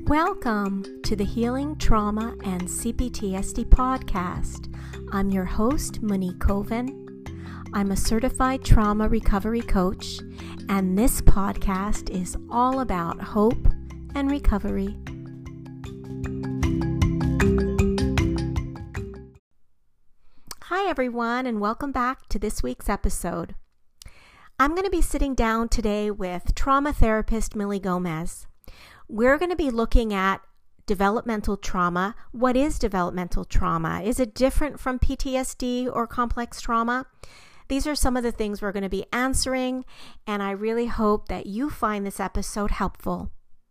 Welcome to the Healing Trauma and CPTSD podcast. I'm your host, Monique Colvin. I'm a certified trauma recovery coach, and this podcast is all about hope and recovery. Hi, everyone, and welcome back to this week's episode. I'm going to be sitting down today with trauma therapist Millie Gomez. We're going to be looking at developmental trauma. What is developmental trauma? Is it different from PTSD or complex trauma? These are some of the things we're going to be answering, and I really hope that you find this episode helpful.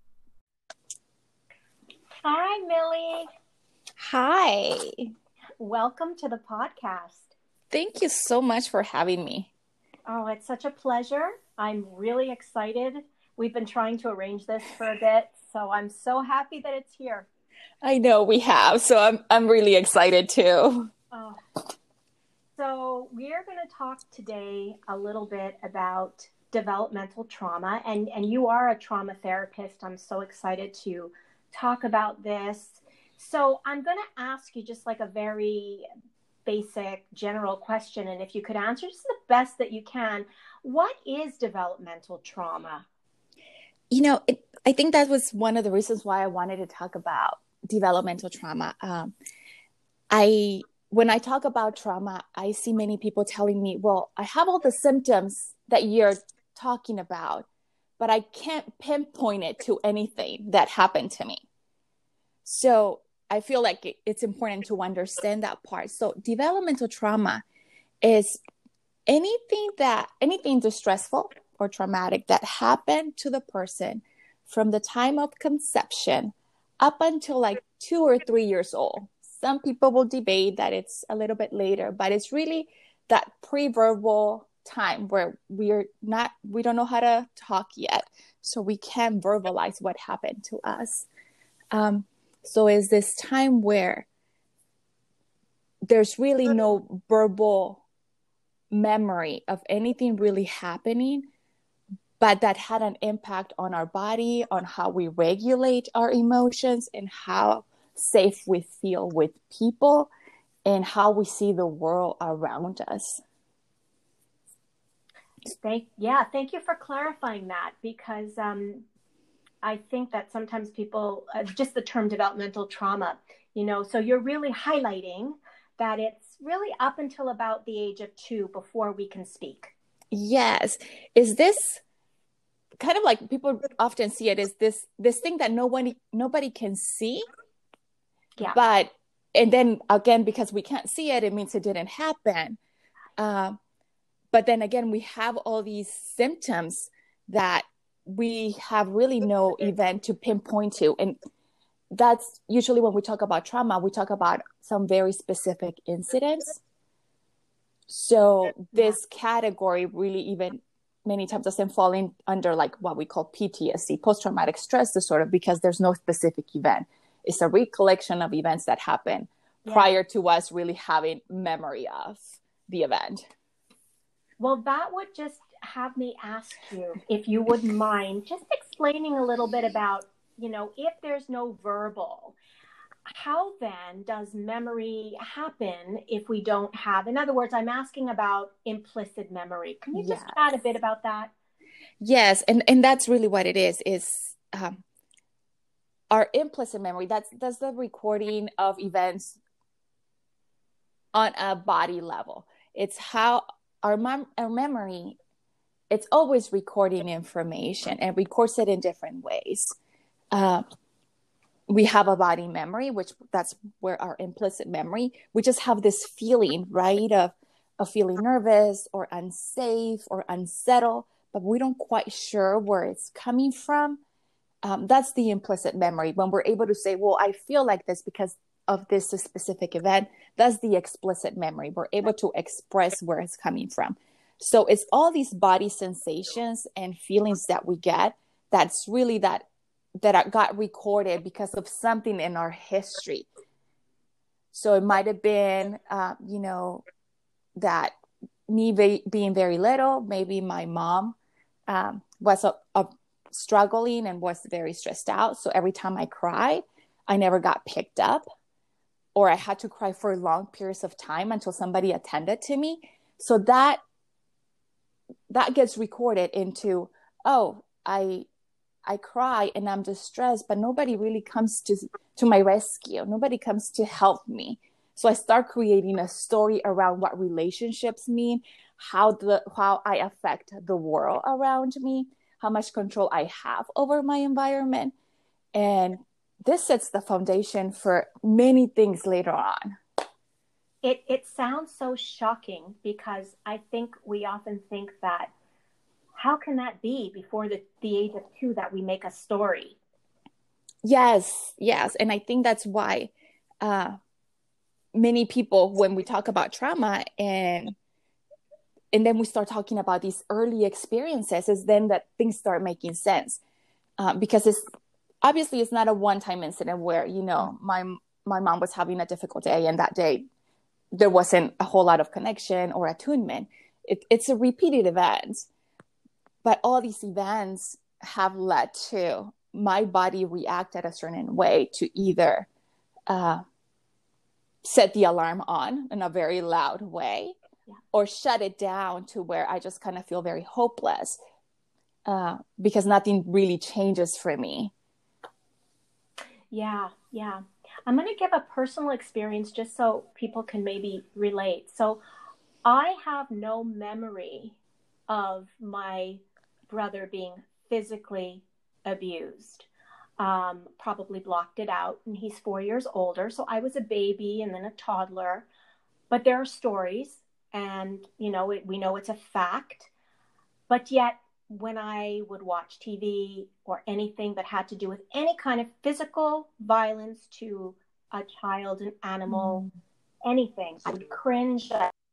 Hi, Millie. Hi. Welcome to the podcast. Thank you so much for having me. Oh, it's such a pleasure. I'm really excited. We've been trying to arrange this for a bit, so I'm so happy that it's here. I know we have, so I'm really excited too. Oh. So we are going to talk today a little bit about developmental trauma, and you are a trauma therapist. I'm so excited to talk about this. So I'm going to ask you just like a very basic general question, and if you could answer just the best that you can, what is developmental trauma? You know, I think that was one of the reasons why I wanted to talk about developmental trauma. When I talk about trauma, I see many people telling me, well, I have all the symptoms that you're talking about, but I can't pinpoint it to anything that happened to me. So I feel like it's important to understand that part. So developmental trauma is anything distressful or traumatic that happened to the person from the time of conception up until like 2 or 3 years old. Some people will debate that it's a little bit later, but it's really that pre-verbal time where we don't know how to talk yet, so we can't verbalize what happened to us. So it's this time where there's really no verbal memory of anything really happening, but that had an impact on our body, on how we regulate our emotions, and how safe we feel with people, and how we see the world around us. Thank you for clarifying that, because I think that sometimes people, just the term developmental trauma, so you're really highlighting that it's really up until about the age of 2 before we can speak. Yes. Is this kind of like people often see it as this thing that nobody can see? Yeah. And then again, because we can't see it, it means it didn't happen. But then again, we have all these symptoms that we have really no event to pinpoint to. And that's usually when we talk about trauma, we talk about some very specific incidents. So this category really even many times doesn't fall in under like what we call PTSD, post-traumatic stress disorder, because there's no specific event. It's a recollection of events that happened prior to us really having memory of the event. Well, that would just have me ask you, if you wouldn't mind, just explaining a little bit about, if there's no verbal, how then does memory happen if we don't have, in other words, I'm asking about implicit memory. Can you just chat a bit about that? Yes. And that's really what it is our implicit memory. That's the recording of events on a body level. It's how our memory, it's always recording information and records it in different ways. We have a body memory, which that's where our implicit memory, we just have this feeling, right, of feeling nervous or unsafe or unsettled, but we don't quite sure where it's coming from. That's the implicit memory. When we're able to say, well, I feel like this because of this specific event, that's the explicit memory. We're able to express where it's coming from. So it's all these body sensations and feelings that we get that's really that got recorded because of something in our history. So it might have been, that me being very little, maybe my mom was a struggling and was very stressed out. So every time I cried, I never got picked up, or I had to cry for long periods of time until somebody attended to me. So that gets recorded into, oh, I cry and I'm distressed, but nobody really comes to my rescue. Nobody comes to help me. So I start creating a story around what relationships mean, how I affect the world around me, how much control I have over my environment. And this sets the foundation for many things later on. It sounds so shocking, because I think we often think that, how can that be before the age of 2 that we make a story? Yes. And I think that's why many people, when we talk about trauma and then we start talking about these early experiences, is then that things start making sense. Because it's not a one-time incident where, my mom was having a difficult day, and that day there wasn't a whole lot of connection or attunement. It's a repeated event. But all these events have led to my body react at a certain way to either set the alarm on in a very loud way, or shut it down to where I just kind of feel very hopeless because nothing really changes for me. Yeah. I'm going to give a personal experience just so people can maybe relate. So I have no memory of my brother being physically abused. Probably blocked it out, and he's 4 years older. So I was a baby and then a toddler, but there are stories, and we know it's a fact. But yet when I would watch TV or anything that had to do with any kind of physical violence to a child, an animal, anything, I would cringe.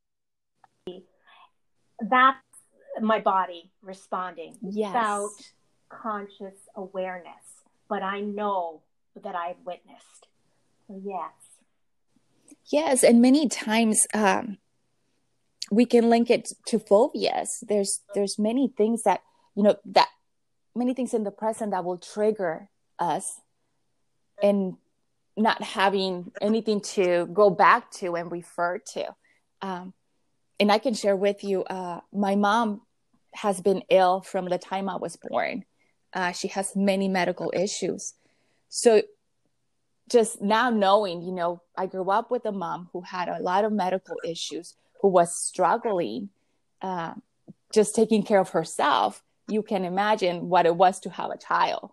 That's my body responding without conscious awareness. But I know that I've witnessed. So yes, and many times we can link it to phobias. There's many things that many things in the present that will trigger us, and not having anything to go back to and refer to. And I can share with you, my mom has been ill from the time I was born. She has many medical issues. So just now knowing, I grew up with a mom who had a lot of medical issues, who was struggling, just taking care of herself. You can imagine what it was to have a child.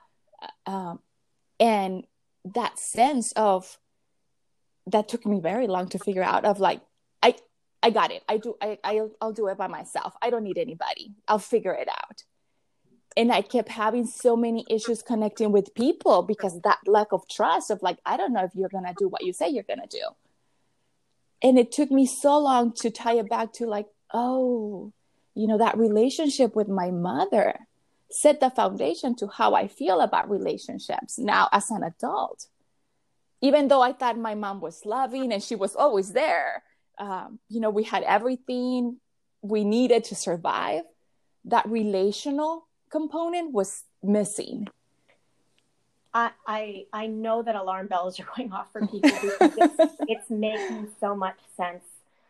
And that sense of, that took me very long to figure out, of like, I got it. I'll do it by myself. I don't need anybody. I'll figure it out. And I kept having so many issues connecting with people because that lack of trust of like, I don't know if you're going to do what you say you're going to do. And it took me so long to tie it back to like, oh, that relationship with my mother set the foundation to how I feel about relationships now as an adult. Even though I thought my mom was loving and she was always there, we had everything we needed to survive, that relational component was missing. I know that alarm bells are going off for people because it's making so much sense.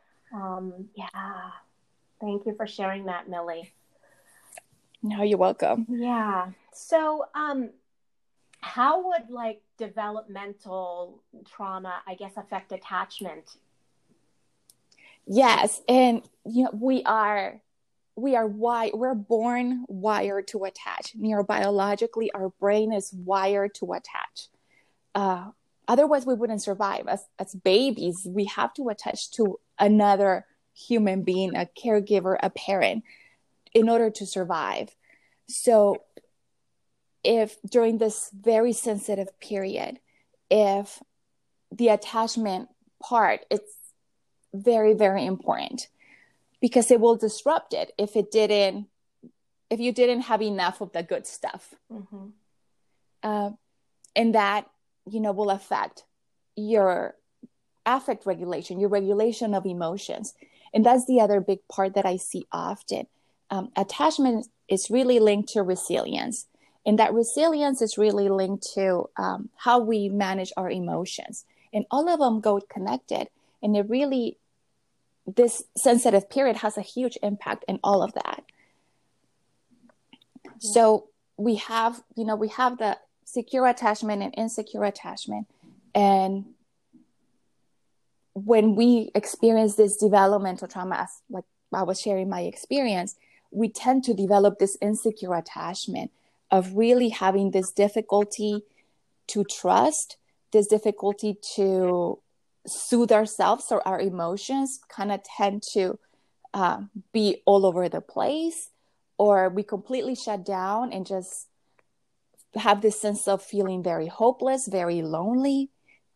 Thank you for sharing that, Millie. No, you're welcome. Yeah. So, how would developmental trauma, I guess, affect attachment? Yes, and we're born wired to attach. Neurobiologically, our brain is wired to attach. Otherwise, we wouldn't survive. As babies, we have to attach to another human being, a caregiver, a parent, in order to survive. So if during this very sensitive period, if the attachment part, it's very, very important, because it will disrupt it if you didn't have enough of the good stuff. Mm-hmm. And that, will affect your affect regulation, your regulation of emotions. And that's the other big part that I see often. Attachment is really linked to resilience. And that resilience is really linked to how we manage our emotions. And all of them go connected. And it really, this sensitive period has a huge impact in all of that. Yeah. So we have the secure attachment and insecure attachment. And when we experience this developmental trauma, as like I was sharing my experience, we tend to develop this insecure attachment of really having this difficulty to trust, this difficulty to soothe ourselves, or our emotions kind of tend to be all over the place, or we completely shut down and just have this sense of feeling very hopeless, very lonely.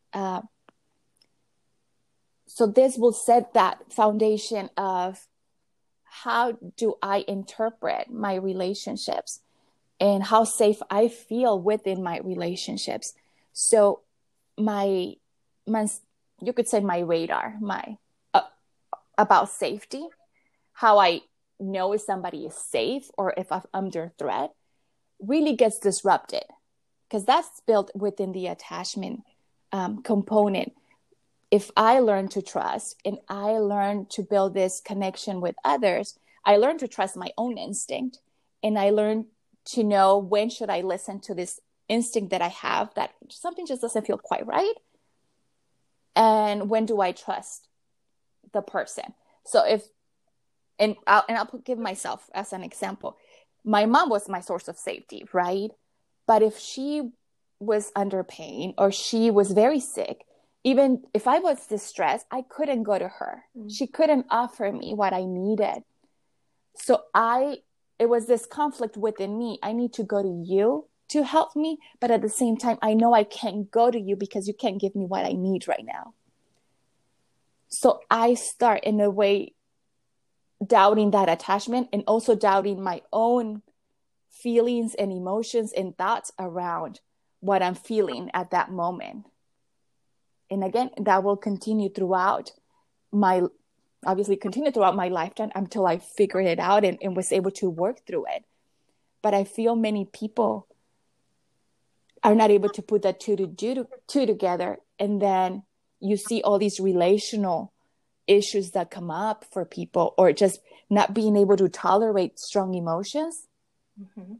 So this will set that foundation of how do I interpret my relationships and how safe I feel within my relationships. So my you could say my radar, about safety, how I know if somebody is safe or if I'm under threat, really gets disrupted, because that's built within the attachment component. If I learn to trust and I learn to build this connection with others, I learn to trust my own instinct, and I learn to know when should I listen to this instinct that I have that something just doesn't feel quite right, and when do I trust the person. So I'll give myself as an example. My mom was my source of safety, right? But if she was under pain or she was very sick, even if I was distressed, I couldn't go to her. She couldn't offer me what I needed. So it was this conflict within me. I need to go to you to help me, but at the same time, I know I can't go to you because you can't give me what I need right now. So I start, in a way, doubting that attachment, and also doubting my own feelings and emotions and thoughts around what I'm feeling at that moment. And again, that will continue throughout my lifetime until I figured it out and was able to work through it. But I feel many people are not able to put that two together. And then you see all these relational issues that come up for people, or just not being able to tolerate strong emotions. Mm-hmm.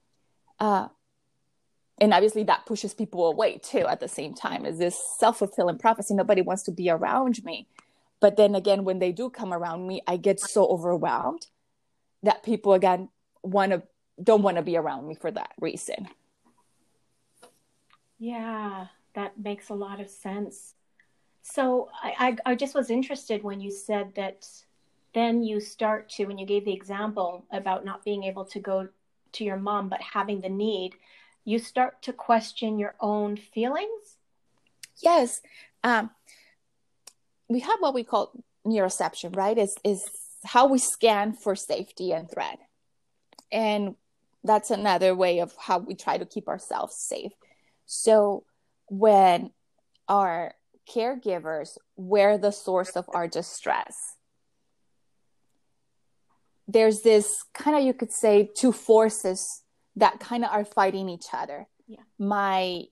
And obviously that pushes people away too at the same time. Is this self-fulfilling prophecy? Nobody wants to be around me. But then again, when they do come around me, I get so overwhelmed that people, again, don't want to be around me for that reason. Yeah, that makes a lot of sense. So I just was interested when you said that then you start to, when you gave the example about not being able to go to your mom, but having the need, you start to question your own feelings? Yes. We have what we call neuroception, right? Is how we scan for safety and threat. And that's another way of how we try to keep ourselves safe. So when our caregivers were the source of our distress, there's this kind of, you could say, two forces that kind of are fighting each other. Yeah. My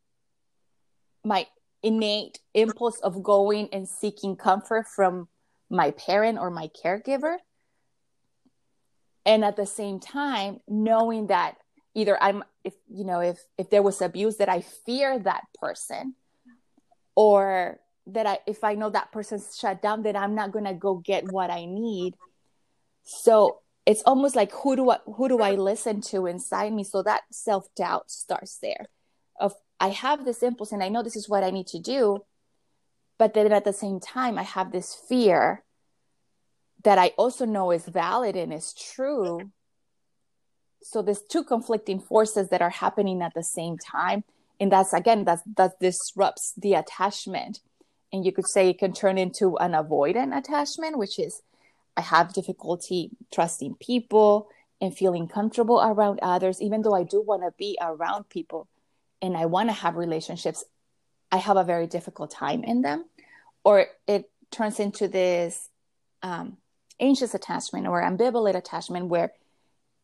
innate impulse of going and seeking comfort from my parent or my caregiver, and at the same time knowing that either if there was abuse, that I fear that person, or that if I know that person's shut down, that I'm not going to go get what I need. So it's almost like, who do I listen to inside me? So that self-doubt starts there of, I have this impulse and I know this is what I need to do, but then at the same time, I have this fear that I also know is valid and is true. So there's two conflicting forces that are happening at the same time. And that disrupts the attachment. And you could say it can turn into an avoidant attachment, which is, I have difficulty trusting people and feeling comfortable around others, even though I do want to be around people and I want to have relationships. I have a very difficult time in them. Or it turns into this anxious attachment or ambivalent attachment, where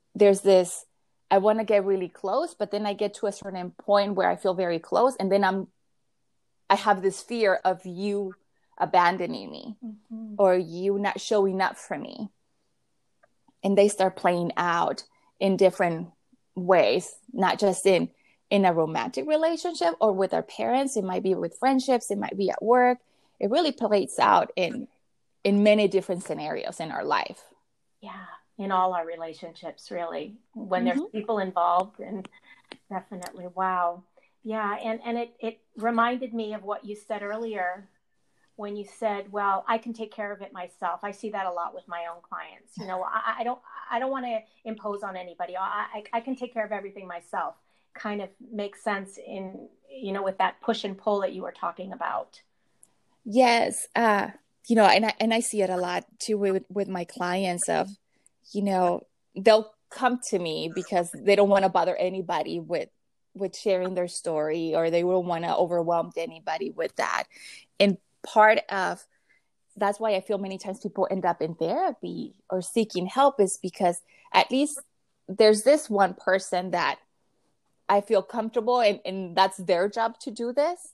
there's this, I want to get really close, but then I get to a certain point where I feel very close, and then I have this fear of you abandoning me, or you not showing up for me. And they start playing out in different ways, not just in a romantic relationship or with our parents. It might be with friendships. It might be at work. It really plays out in many different scenarios in our life. Yeah, in all our relationships, really, when there's people involved. And definitely, wow. Yeah, and it reminded me of what you said earlier when you said, well, I can take care of it myself. I see that a lot with my own clients. You know, I don't want to impose on anybody. I can take care of everything myself. Kind of makes sense in, you know, with that push and pull that you were talking about. Yes. You know, and I see it a lot too with my clients of, you know, they'll come to me because they don't want to bother anybody with sharing their story, or they don't want to overwhelm anybody with that. And part of that's why I feel many times people end up in therapy or seeking help is because at least there's this one person that I feel comfortable, and that's their job to do this.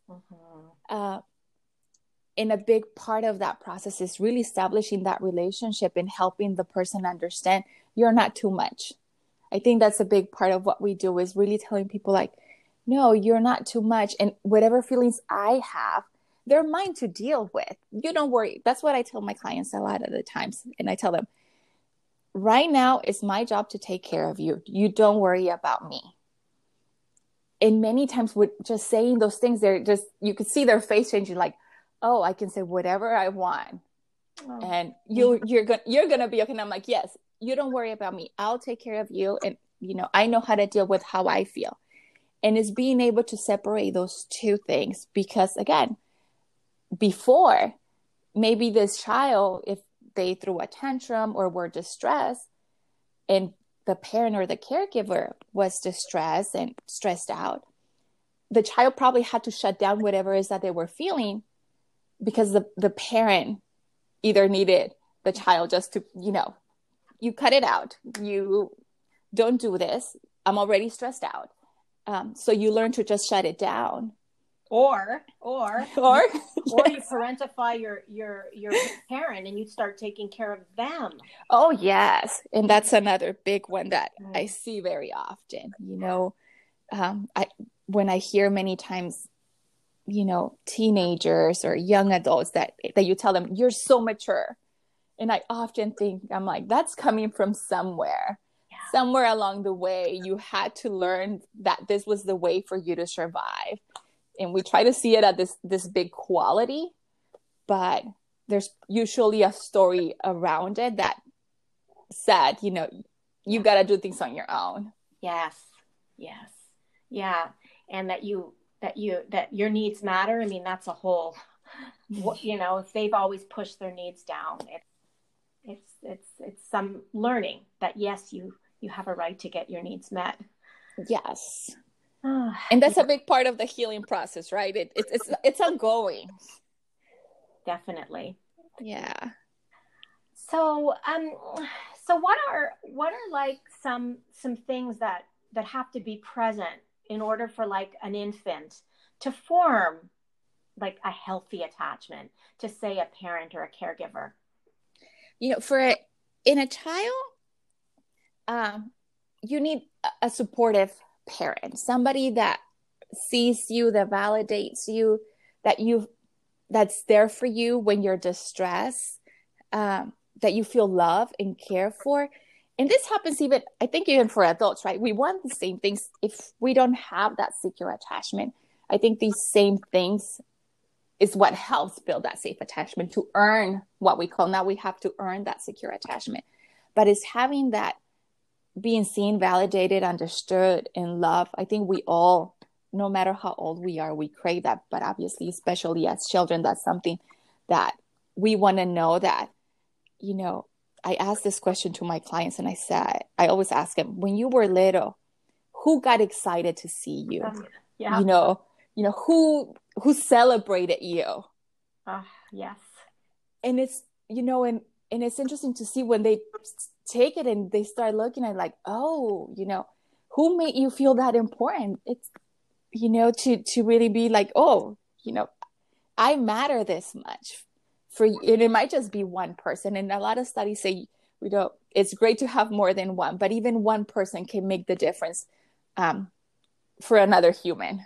And a big part of that process is really establishing that relationship and helping the person understand you're not too much. I think that's a big part of what we do, is really telling people like, no, you're not too much. And whatever feelings I have, they're mine to deal with. You don't worry. That's what I tell my clients a lot of the times. And I tell them, right now, it's my job to take care of you. You don't worry about me. And many times with just saying those things, you could see their face changing, like, oh, I can say whatever I want. Oh. And you're gonna be okay. And I'm like, yes, you don't worry about me. I'll take care of you. And, you know, I know how to deal with how I feel. And it's being able to separate those two things, because again, before, maybe this child, if they threw a tantrum or were distressed, and the parent or the caregiver was distressed and stressed out, the child probably had to shut down whatever it is that they were feeling, because the parent either needed the child just to, you know, you cut it out. You don't do this. I'm already stressed out. So you learn to just shut it down. Or you parentify your parent and you start taking care of them. Oh, yes. And that's another big one that I see very often. You know, when I hear many times, you know, teenagers or young adults that you tell them, you're so mature. And I often think, I'm like, that's coming from somewhere. Yeah. Somewhere along the way, you had to learn that this was the way for you to survive. And we try to see it as this big quality, but there's usually a story around it that said, you know, you got to do things on your own. Yes. Yeah. And that your needs matter. I mean, that's a whole, you know, if they've always pushed their needs down, it's some learning that, yes, you have a right to get your needs met. Yes. And that's a big part of the healing process, right? It's ongoing. Definitely. Yeah. So what are like some things that have to be present in order for like an infant to form like a healthy attachment to, say, a parent or a caregiver? You know, in a child, you need a supportive parent, somebody that sees you, that validates you, that's there for you when you're distressed, that you feel loved and cared for. And this happens even for adults, right? We want the same things. If we don't have that secure attachment, I think these same things is what helps build that safe attachment, to earn what we call, now we have to earn that secure attachment. But it's having that, being seen, validated, understood, and loved. I think we all, no matter how old we are, we crave that. But obviously, especially as children, that's something that we want to know that, you know, I asked this question to my clients, and I always ask them, when you were little, who got excited to see you? Yeah. You know, who celebrated you? Yes. And it's, you know, and And it's interesting to see when they take it and they start looking at like, oh, who made you feel that important? It's, to really be like, oh, I matter this much for you. And it might just be one person. And a lot of studies say, it's great to have more than one, but even one person can make the difference for another human.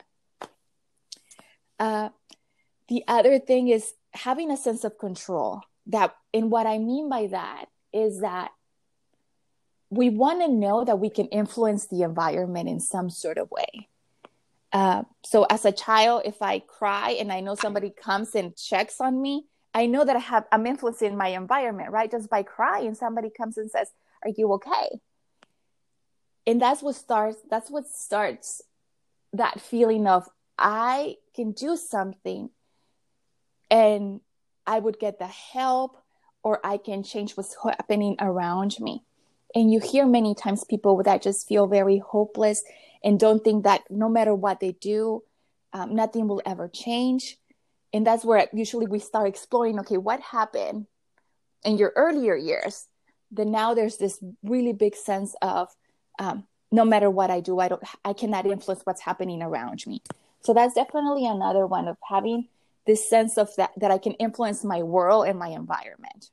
The other thing is having a sense of control. And what I mean by that is that we want to know that we can influence the environment in some sort of way. So as a child, if I cry and I know somebody comes and checks on me, I know that I'm influencing my environment, right? Just by crying, somebody comes and says, "Are you okay?" And that's what starts that feeling of I can do something and I would get the help, or I can change what's happening around me. And you hear many times people that just feel very hopeless and don't think that no matter what they do, nothing will ever change. And that's where usually we start exploring, okay, what happened in your earlier years? Then now there's this really big sense of no matter what I do, I cannot influence what's happening around me. So that's definitely another one of having this sense of that I can influence my world and my environment.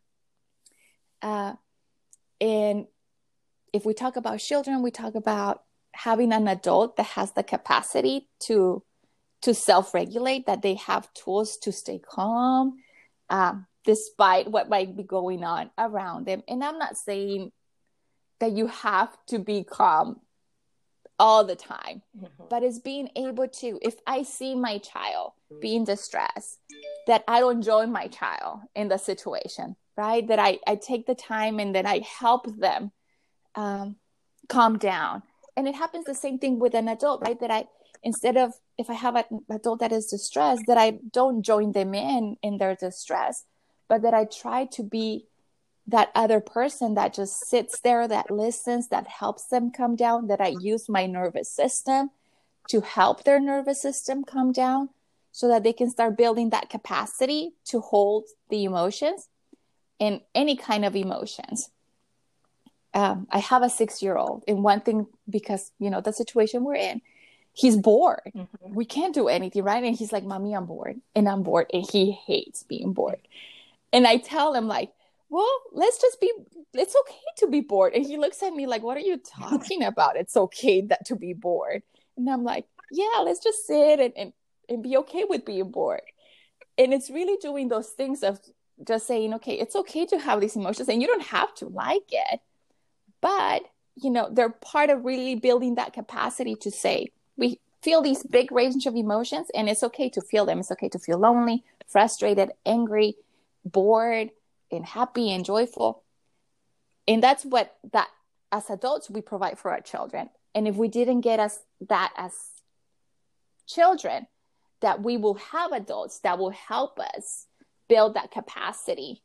And if we talk about children, we talk about having an adult that has the capacity to self-regulate, that they have tools to stay calm, despite what might be going on around them. And I'm not saying that you have to be calm all the time, but it's being able to, if I see my child being distressed, that I don't join my child in the situation, right? That I take the time and then I help them calm down. And it happens the same thing with an adult, right? That instead of, if I have an adult that is distressed, that I don't join them in their distress, but that I try to be that other person that just sits there, that listens, that helps them calm down, that I use my nervous system to help their nervous system calm down so that they can start building that capacity to hold the emotions and any kind of emotions. I have a 6-year-old, and one thing, because, the situation we're in, he's bored. Mm-hmm. We can't do anything, right? And he's like, "Mommy, I'm bored." And I'm bored. And he hates being bored. And I tell him like, well, it's okay to be bored. And he looks at me like, "What are you talking about? It's okay to be bored." And I'm like, yeah, let's just sit and be okay with being bored. And it's really doing those things of just saying, okay, it's okay to have these emotions and you don't have to like it. But, they're part of really building that capacity to say, we feel these big range of emotions and it's okay to feel them. It's okay to feel lonely, frustrated, angry, bored, and happy and joyful. And that's what as adults we provide for our children. And if we didn't get us that as children, that we will have adults that will help us build that capacity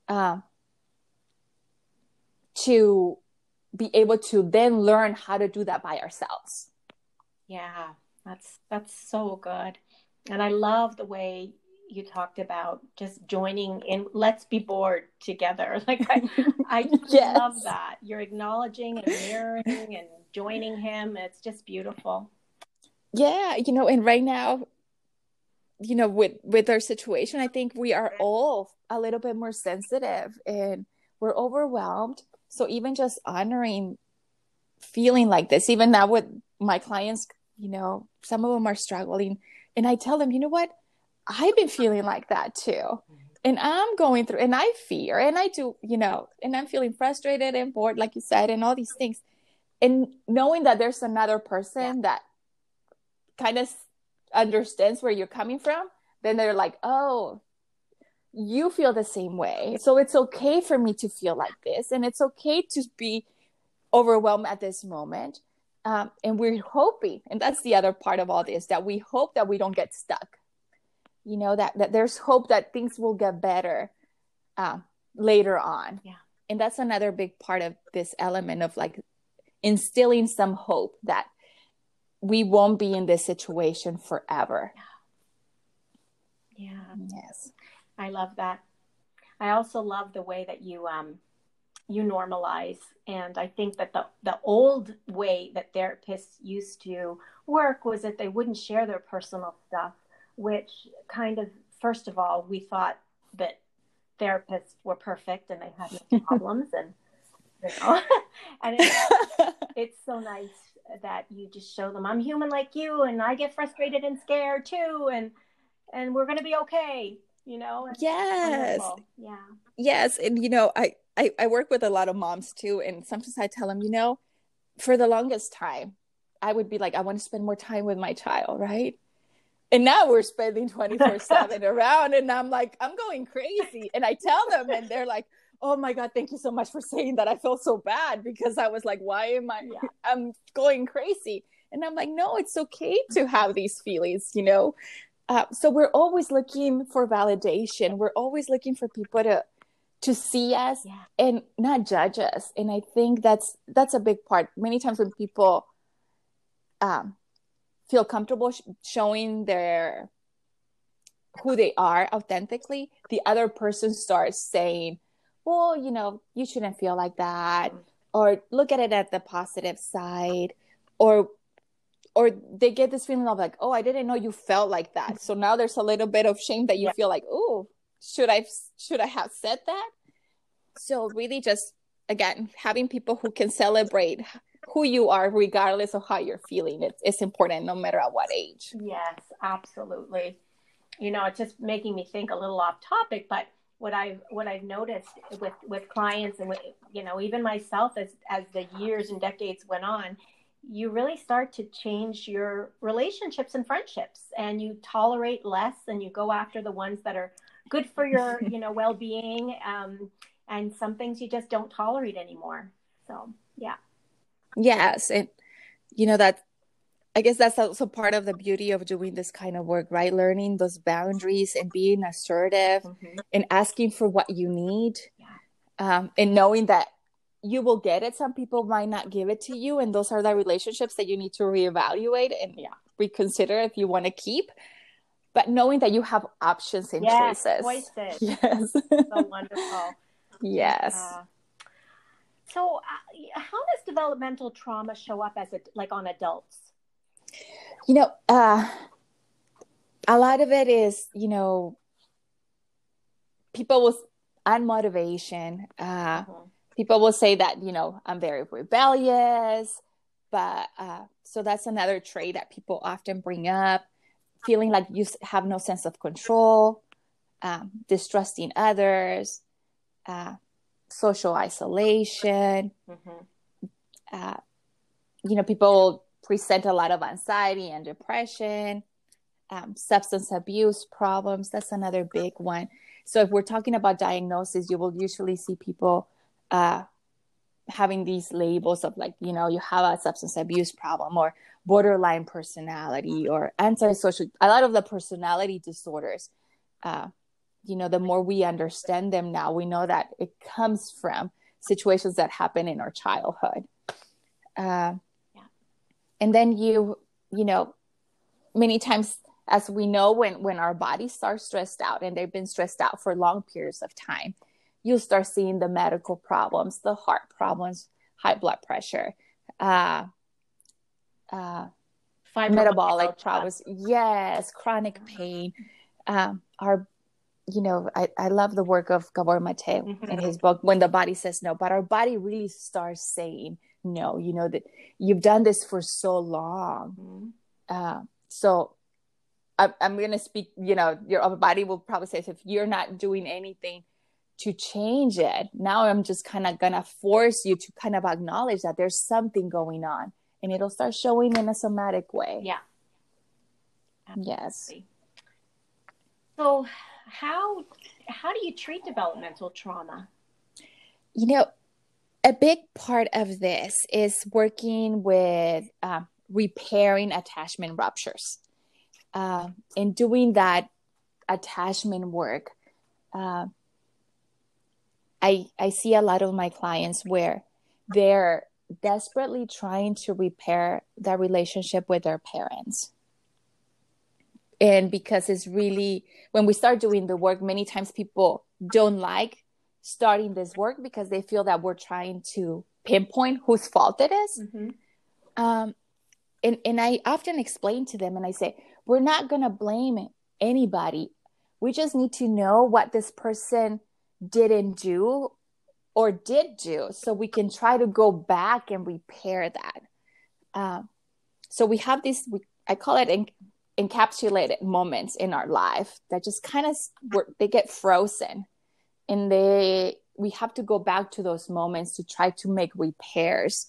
to be able to then learn how to do that by ourselves. Yeah, that's so good. And I love the way you talked about just joining in. Let's be bored together. Like I yes. love that. You're acknowledging and mirroring and joining him. It's just beautiful. Yeah, and right now, with our situation, I think we are all a little bit more sensitive and we're overwhelmed. So even just honoring feeling like this, even now with my clients, some of them are struggling. And I tell them, you know what? I've been feeling like that too. And I'm going through, and I fear, and I do, and I'm feeling frustrated and bored, like you said, and all these things. And knowing that there's another person that kind of understands where you're coming from, then they're like, oh, you feel the same way. So it's okay for me to feel like this. And it's okay to be overwhelmed at this moment. And we're hoping, and that's the other part of all this, that we hope that we don't get stuck. That there's hope that things will get better later on. Yeah. And that's another big part of this element of like instilling some hope that we won't be in this situation forever. Yeah. Yes. I love that. I also love the way that you normalize. And I think that the old way that therapists used to work was that they wouldn't share their personal stuff, which kind of, first of all, we thought that therapists were perfect and they had no problems. And, and it's so nice that you just show them I'm human like you, and I get frustrated and scared too. And we're going to be okay. Yes. Wonderful. Yeah. Yes. And, I work with a lot of moms too. And sometimes I tell them, for the longest time, I would be like, I want to spend more time with my child. Right. And now we're spending 24/7 around, and I'm like, I'm going crazy. And I tell them, and they're like, oh my God, thank you so much for saying that. I feel so bad because I was like, I'm going crazy. And I'm like, no, it's okay to have these feelings, So we're always looking for validation. We're always looking for people to see us and not judge us. And I think that's a big part. Many times when people feel comfortable showing who they are authentically, the other person starts saying, well, you shouldn't feel like that, or look at it at the positive side, or they get this feeling of like, oh, I didn't know you felt like that. So now there's a little bit of shame that you feel like, oh, should I have said that? So really just, again, having people who can celebrate who you are regardless of how you're feeling, it's important no matter at what age. Yes, absolutely. It's just making me think a little off topic, but what I've noticed with clients and with, even myself as the years and decades went on, you really start to change your relationships and friendships, and you tolerate less, and you go after the ones that are good for your, well-being. And some things you just don't tolerate anymore. So, yeah. Yes. And, that, I guess that's also part of the beauty of doing this kind of work, right? Learning those boundaries and being assertive and asking for what you need. Yeah. And knowing that you will get it. Some people might not give it to you. And those are the relationships that you need to reevaluate and reconsider if you want to keep. But knowing that you have options and choices. Yes. So wonderful. Yes. So how does developmental trauma show up on adults? A lot of it is, people with unmotivation. People will say that, I'm very rebellious, but so that's another trait that people often bring up. Feeling like you have no sense of control, distrusting others, social isolation. People present a lot of anxiety and depression, substance abuse problems. That's another big one. So if we're talking about diagnosis, you will usually see people having these labels of like, you have a substance abuse problem or borderline personality or antisocial. A lot of the personality disorders, the more we understand them now, we know that it comes from situations that happen in our childhood. And then many times, as we know, when our bodies are stressed out and they've been stressed out for long periods of time, you'll start seeing the medical problems, the heart problems, high blood pressure, metabolic problems. Yes, chronic pain. I love the work of Gabor Mate in his book, When the Body Says No, but our body really starts saying no, that you've done this for so long. So I'm going to speak, your body will probably say, if you're not doing anything to change it, now I'm just kind of going to force you to kind of acknowledge that there's something going on, and it'll start showing in a somatic way. Yeah. Absolutely. Yes. So how do you treat developmental trauma? A big part of this is working with repairing attachment ruptures. And doing that attachment work, I see a lot of my clients where they're desperately trying to repair their relationship with their parents. And because it's really, when we start doing the work, many times people don't like starting this work because they feel that we're trying to pinpoint whose fault it is. And I often explain to them and I say, we're not going to blame anybody. We just need to know what this person didn't do or did do so we can try to go back and repair that. So we have these, I call it encapsulated moments in our life that just kind of, they get frozen, and we have to go back to those moments to try to make repairs,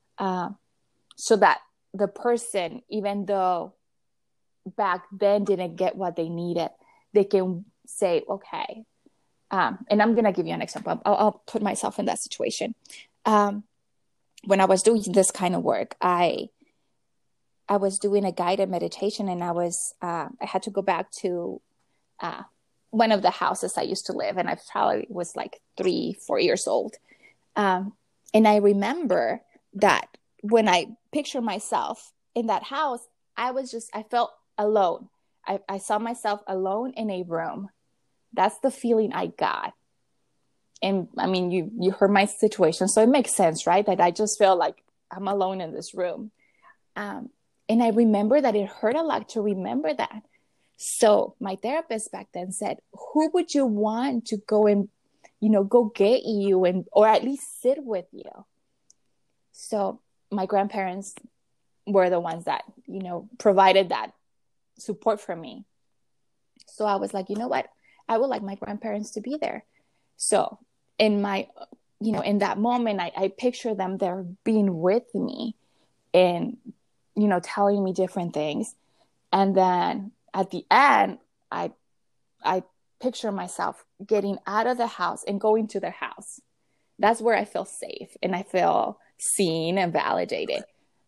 so that the person, even though back then didn't get what they needed, they can say, okay. And I'm going to give you an example. I'll put myself in that situation. When I was doing this kind of work, I was doing a guided meditation, and I had to go back to one of the houses I used to live in. I probably was like 3-4 years old. And I remember that when I picture myself in that house, I felt alone. I saw myself alone in a room. That's the feeling I got. And I mean, you heard my situation, so it makes sense, right? That I just feel like I'm alone in this room. And I remember that it hurt a lot to remember that. So my therapist back then said, who would you want to go and, go get you or at least sit with you? So my grandparents were the ones that, provided that support for me. So I was like, you know what? I would like my grandparents to be there. So in that moment, I picture them there being with me and, telling me different things. And then at the end, I picture myself getting out of the house and going to their house. That's where I feel safe and I feel seen and validated.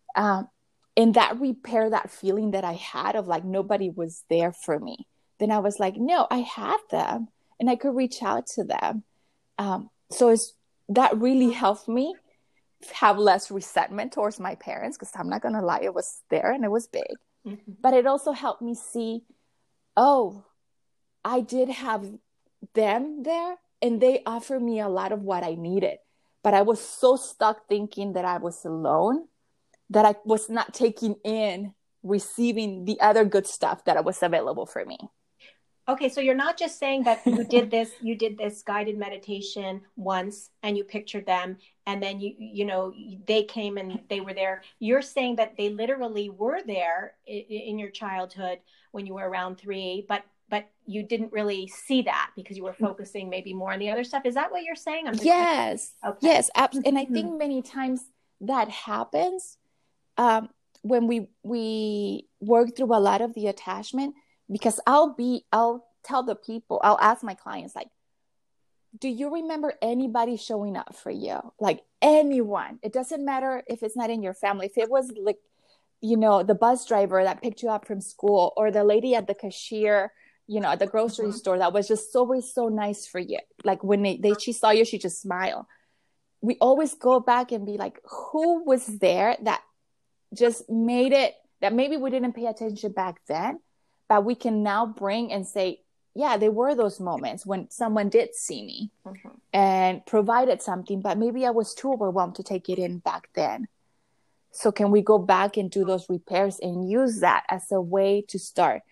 And that repaired that feeling that I had of like nobody was there for me. Then I was like, no, I had them and I could reach out to them. So that really helped me have less resentment towards my parents, because I'm not going to lie, it was there and it was big. Mm-hmm. But it also helped me see, oh, I did have them there and they offered me a lot of what I needed. But I was so stuck thinking that I was alone that I was not taking in, receiving the other good stuff that was available for me. Okay, so you're not just saying that you did this guided meditation once and you pictured them and then they came and they were there. You're saying that they literally were there in your childhood when you were around 3, but you didn't really see that because you were focusing maybe more on the other stuff. Is that what you're saying? Yes. Okay. Yes. And I think many times that happens when we work through a lot of the attachment. Because I'll tell the people, I'll ask my clients, like, do you remember anybody showing up for you? Like anyone. It doesn't matter if it's not in your family. If it was like, the bus driver that picked you up from school, or the lady at the cashier, at the grocery store that was just always so nice for you. Like when she saw you, she just smiled. We always go back and be like, who was there that just made it, that maybe we didn't pay attention back then, but we can now bring and say, yeah, there were those moments when someone did see me and provided something, but maybe I was too overwhelmed to take it in back then. So can we go back and do those repairs and use that as a way to start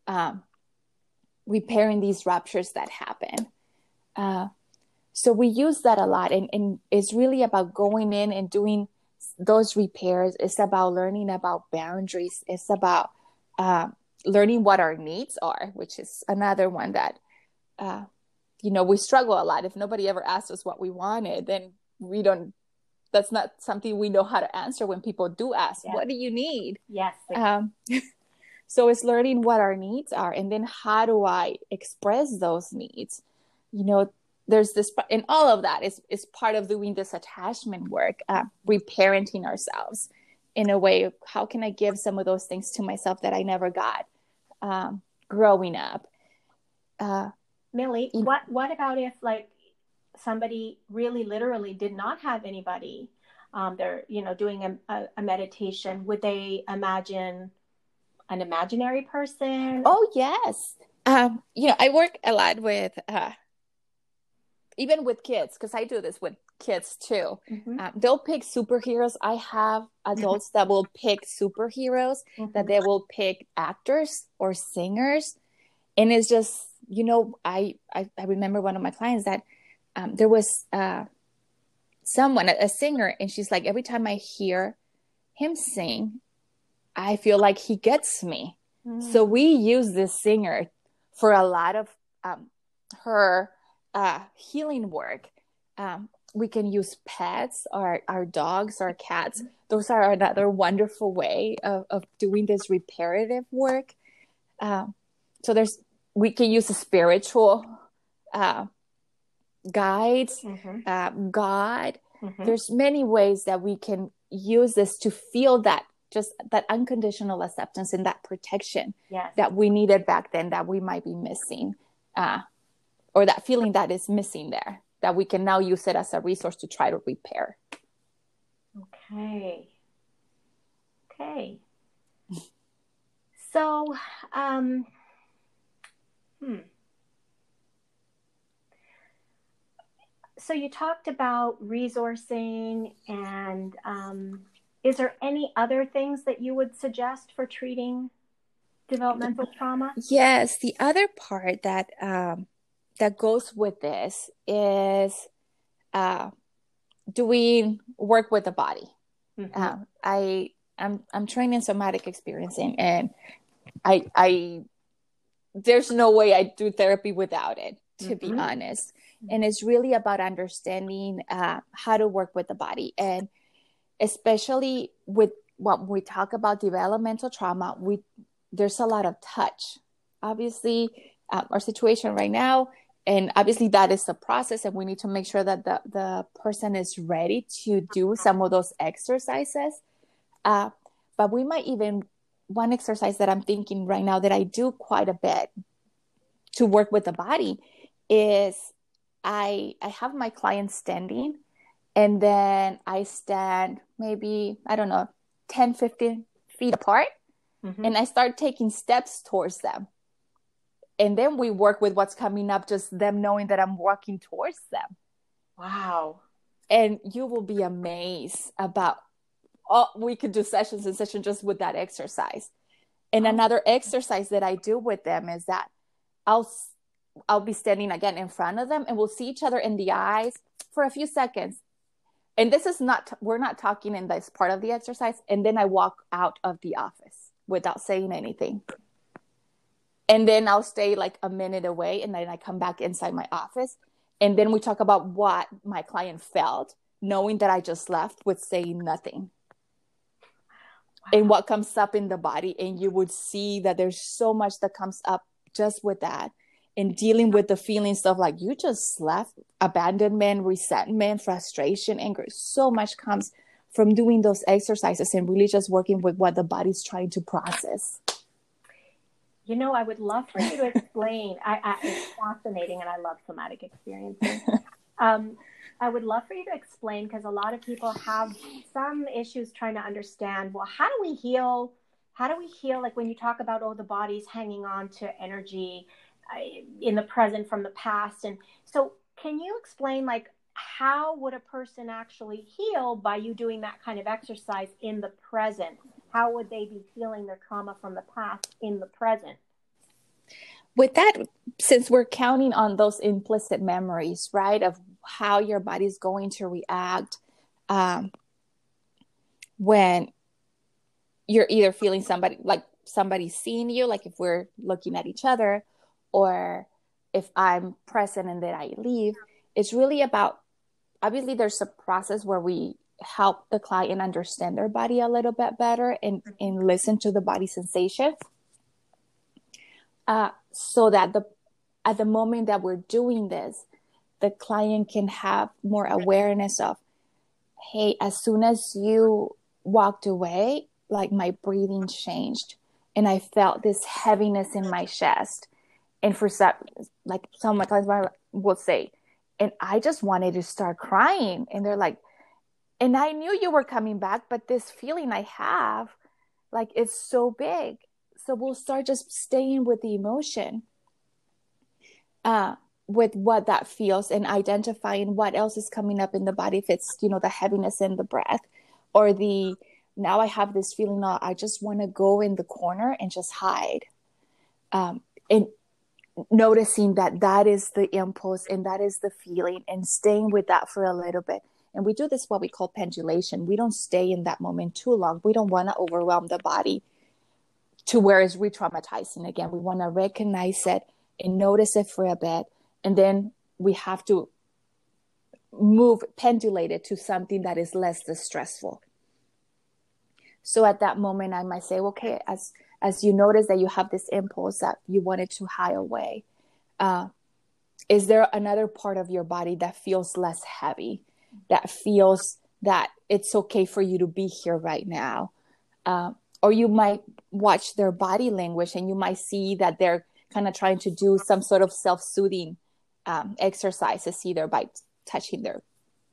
repairing these ruptures that happen? So we use that a lot. And it's really about going in and doing those repairs. It's about learning about boundaries. It's about learning what our needs are, which is another one that, we struggle a lot. If nobody ever asked us what we wanted, then that's not something we know how to answer when people do ask, What do you need? Yes. So it's learning what our needs are. And then how do I express those needs? There's this, and all of that is part of doing this attachment work, reparenting ourselves in a way. How can I give some of those things to myself that I never got growing up? Millie, what about if like somebody really literally did not have anybody, they're, doing a meditation, would they imagine an imaginary person? Oh, yes. I work a lot with even with kids, because I do this with kids too. Mm-hmm. They'll pick superheroes. I have adults that will pick superheroes, that they will pick actors or singers. And it's just, I remember one of my clients that there was someone, a singer, and she's like, every time I hear him sing, I feel like he gets me. So we use this singer for a lot of her healing work. We can use pets, our dogs, our cats. Those are another wonderful way of doing this reparative work. So we can use a spiritual guides, God. There's many ways that we can use this to feel that, just that unconditional acceptance and that protection that we needed back then, that we might be missing, or that feeling that is missing there, that we can now use it as a resource to try to repair. Okay. So, So you talked about resourcing, and is there any other things that you would suggest for treating developmental trauma? Yes, the other part that that goes with this is doing work with the body. I'm trained in somatic experiencing, and I there's no way I do therapy without it, to be honest. And it's really about understanding how to work with the body. And especially with when we talk about developmental trauma, there's a lot of touch. Obviously, our situation right now, and obviously that is the process, and we need to make sure that the person is ready to do some of those exercises. But we might even, one exercise that I'm thinking right now that I do quite a bit to work with the body is I have my clients standing, and then I stand maybe, 10, 15 feet apart, and I start taking steps towards them. And then we work with what's coming up, just them knowing that I'm walking towards them. Wow. And you will be amazed about, we could do sessions and sessions just with that exercise. And another exercise that I do with them is that I'll be standing again in front of them, and we'll see each other in the eyes for a few seconds. And this is we're not talking in this part of the exercise. And then I walk out of the office without saying anything. And then I'll stay like a minute away, and then I come back inside my office. And then we talk about what my client felt, knowing that I just left with saying nothing. Wow. And what comes up in the body. And you would see that there's so much that comes up just with that. And dealing with the feelings of like, you just left, abandonment, resentment, frustration, anger. So much comes from doing those exercises and really just working with what the body's trying to process. I would love for you to explain. It's fascinating, and I love somatic experiencing. I would love for you to explain, because a lot of people have some issues trying to understand, well, how do we heal? How do we heal? Like when you talk about, the body's hanging on to energy in the present from the past. And so can you explain, like, how would a person actually heal by you doing that kind of exercise in the present? How would they be healing their trauma from the past in the present? With that, since we're counting on those implicit memories, right, of how your body's going to react when you're either feeling somebody seeing you, like if we're looking at each other, or if I'm present and then I leave, it's really about, obviously there's a process where we help the client understand their body a little bit better and listen to the body sensation. So that at the moment that we're doing this, the client can have more awareness of, hey, as soon as you walked away, like my breathing changed and I felt this heaviness in my chest. And for some, like some of my clients will say, and I just wanted to start crying. And they're like, and I knew you were coming back, but this feeling I have, like, it's so big. So we'll start just staying with the emotion. with what that feels and identifying what else is coming up in the body. If it's, the heaviness in the breath, or now I have this feeling, I just want to go in the corner and just hide. And noticing that is the impulse and that is the feeling, and staying with that for a little bit. And we do this, what we call pendulation. We don't stay in that moment too long. We don't want to overwhelm the body to where it's re-traumatizing again. We want to recognize it and notice it for a bit. And then we have to pendulate it to something that is less distressful. So at that moment, I might say, okay, as you notice that you have this impulse that you wanted to hide away, is there another part of your body that feels less heavy, that feels that it's okay for you to be here right now? Or you might watch their body language and you might see that they're kind of trying to do some sort of self-soothing exercises, either by touching their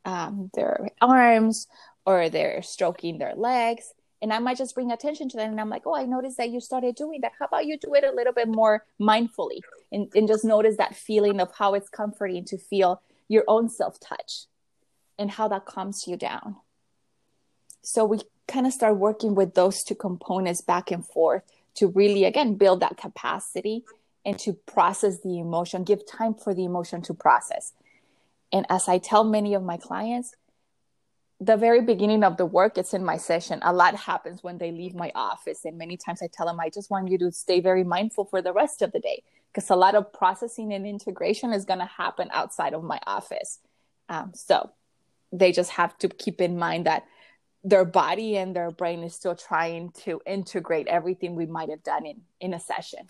arms, or they're stroking their legs. And I might just bring attention to them, and I'm like, oh, I noticed that you started doing that. How about you do it a little bit more mindfully, and just notice that feeling of how it's comforting to feel your own self-touch and how that calms you down. So we kind of start working with those two components back and forth to really, again, build that capacity and to process the emotion, give time for the emotion to process. And as I tell many of my clients, the very beginning of the work, it's in my session. A lot happens when they leave my office. And many times I tell them, I just want you to stay very mindful for the rest of the day, because a lot of processing and integration is going to happen outside of my office. So they just have to keep in mind that their body and their brain is still trying to integrate everything we might have done in a session.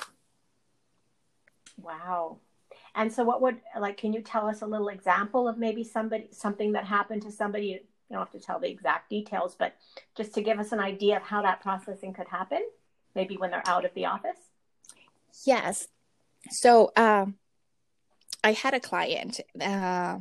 Wow. And so can you tell us a little example of maybe something that happened to somebody? You don't have to tell the exact details, but just to give us an idea of how that processing could happen, maybe when they're out of the office. Yes. So I had a client, a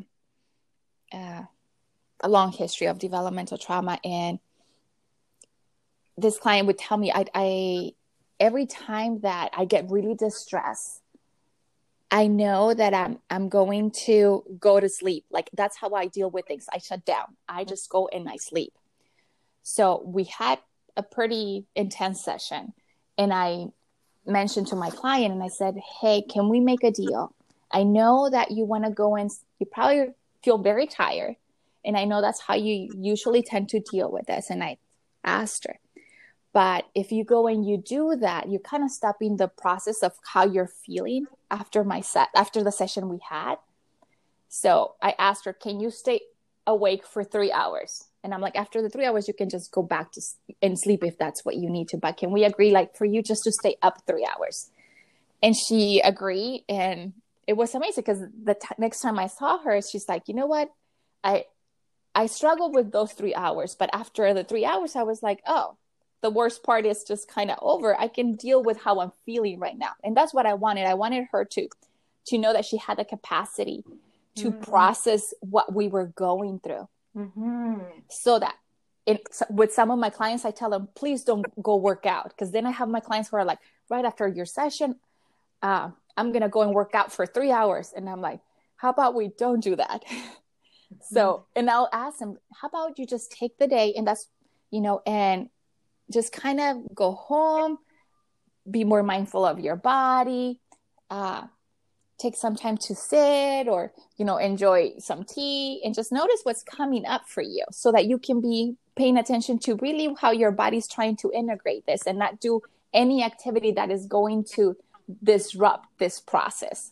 long history of developmental trauma. And this client would tell me, I every time that I get really distressed, I know that I'm going to go to sleep. Like, that's how I deal with things. I shut down. I just go and I sleep. So we had a pretty intense session, and I mentioned to my client, and I said, hey, can we make a deal? I know that you want to go and you probably feel very tired, and I know that's how you usually tend to deal with this. And I asked her, but if you go and you do that, you're kind of stopping the process of how you're feeling after the session we had. So I asked her, can you stay awake for 3 hours? And I'm like, after the 3 hours, you can just go back and sleep if that's what you need to. But can we agree, like, for you just to stay up 3 hours? And she agreed. And it was amazing, because next time I saw her, she's like, you know what? I struggled with those 3 hours. But after the 3 hours, I was like, oh, the worst part is just kind of over. I can deal with how I'm feeling right now. And that's what I wanted. I wanted her to know that she had the capacity to process what we were going through. So that with some of my clients, I tell them, please don't go work out. Because then I have my clients who are like, right after your session, I'm going to go and work out for 3 hours. And I'm like, how about we don't do that? So, and I'll ask them, how about you just take the day, and that's, and just kind of go home, be more mindful of your body, take some time to sit, or, enjoy some tea, and just notice what's coming up for you, so that you can be paying attention to really how your body's trying to integrate this, and not do any activity that is going to disrupt this process.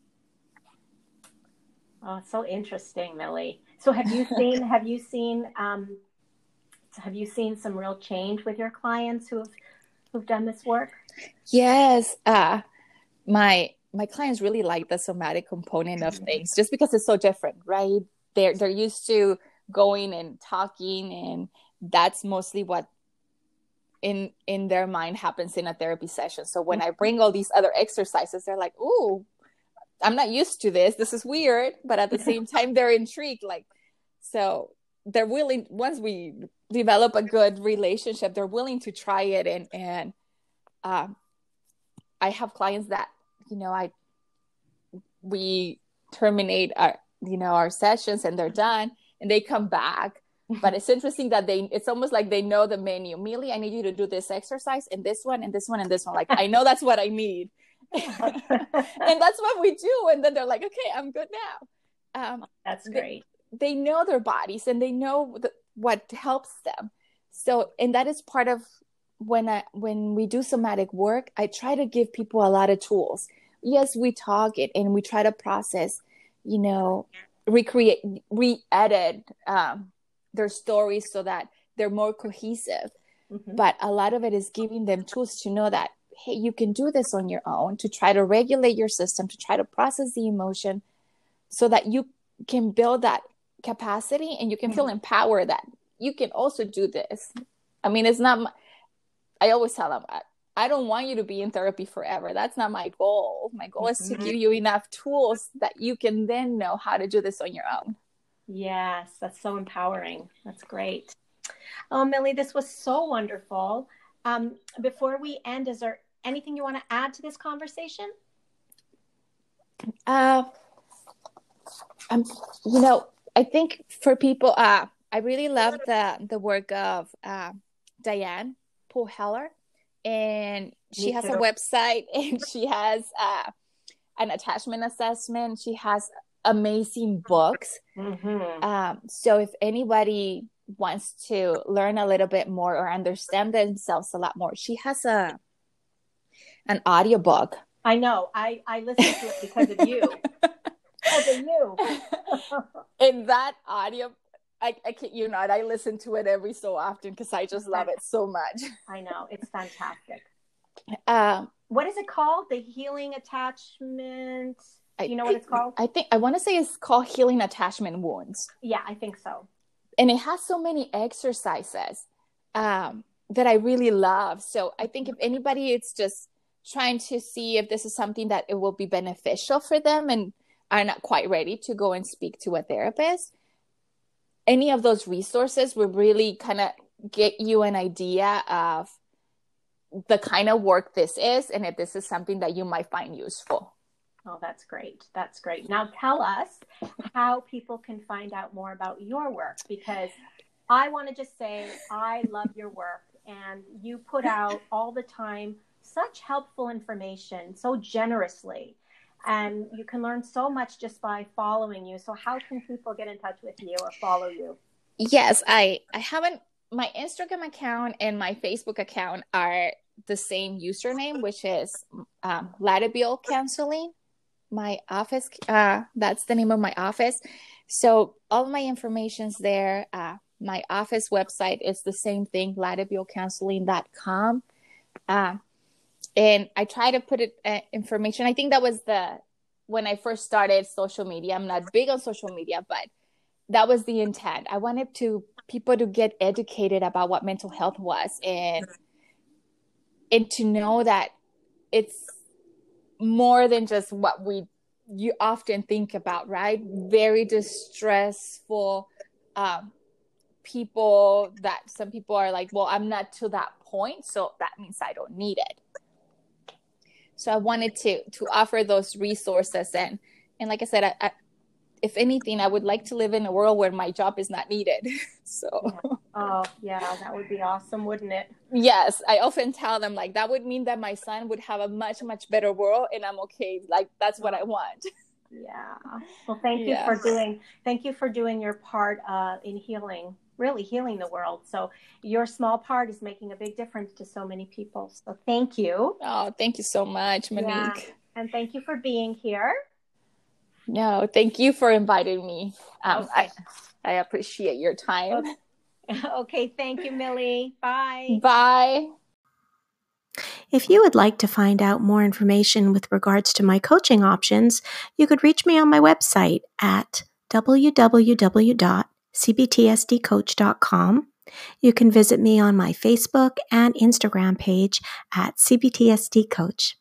Oh, so interesting, Millie. So have you seen some real change with your clients who've done this work? Yes. My clients really like the somatic component of things, just because it's so different, right? They're used to going and talking, and that's mostly what in their mind happens in a therapy session. So when I bring all these other exercises, they're like, ooh, I'm not used to this. This is weird. But at the same time, they're intrigued. Like, so they're willing, once we develop a good relationship, they're willing to try it. And I have clients that, we terminate our sessions and they're done and they come back. But it's interesting that it's almost like they know the menu. Millie, I need you to do this exercise and this one and this one and this one. Like, I know that's what I need. And that's what we do. And then they're like, okay, I'm good now. That's great. They know their bodies and they know what helps them. So, and that is part of when we do somatic work, I try to give people a lot of tools. Yes, we talk it and we try to process, recreate, re-edit their stories so that they're more cohesive. Mm-hmm. But a lot of it is giving them tools to know that, hey, you can do this on your own, to try to regulate your system, to try to process the emotion so that you can build that capacity and you can feel empowered that you can also do this. I mean, it's not, I always tell them, I don't want you to be in therapy forever. That's not my goal. My goal is to give you enough tools that you can then know how to do this on your own. Yes, that's so empowering. That's great. Oh, Millie, this was so wonderful. Before we end, is there anything you want to add to this conversation? I think for people, I really love the work of Diane Poole Heller, and she has a website and she has an attachment assessment. She has amazing books. Mm-hmm. So if anybody wants to learn a little bit more or understand themselves a lot more, she has an audiobook. I know. I listened to it because of you. Because of you. In that audio, I can't, I listen to it every so often because I just love it so much. I know. It's fantastic. What is it called? The Healing Attachment? Do you know what it's called? I want to say it's called Healing Attachment Wounds. Yeah, I think so. And it has so many exercises that I really love. So I think if anybody is just trying to see if this is something that it will be beneficial for them and are not quite ready to go and speak to a therapist, any of those resources will really kind of get you an idea of the kind of work this is and if this is something that you might find useful. Oh, that's great. That's great. Now tell us how people can find out more about your work, because I want to just say I love your work and you put out all the time such helpful information so generously, and you can learn so much just by following you. So how can people get in touch with you or follow you? Yes, I haven't, my Instagram account and my Facebook account are the same username, which is Latibule Counseling. My office, that's the name of my office. So all of my information's there. My office website is the same thing, latibulecounseling.com. And I try to put it information. I think that was when I first started social media. I'm not big on social media, but that was the intent. I wanted people to get educated about what mental health was and to know that it's more than just what you often think about, right? Very distressful people that some people are like, well, I'm not to that point, so that means I don't need it. So I wanted to offer those resources. And like I said, I, if anything, I would like to live in a world where my job is not needed. So. Oh, yeah, that would be awesome, wouldn't it? Yes. I often tell them, like, that would mean that my son would have a much, much better world and I'm okay. Like, that's what I want. Yeah. Well, thank you for doing your part in healing, really healing the world. So your small part is making a big difference to so many people. So thank you. Oh, thank you so much, Monique. Yeah. And thank you for being here. No, thank you for inviting me. Okay. I appreciate your time. Okay. Thank you, Millie. Bye. Bye. If you would like to find out more information with regards to my coaching options, you could reach me on my website at www.cbtsdcoach.com. You can visit me on my Facebook and Instagram page at CBTSD Coach.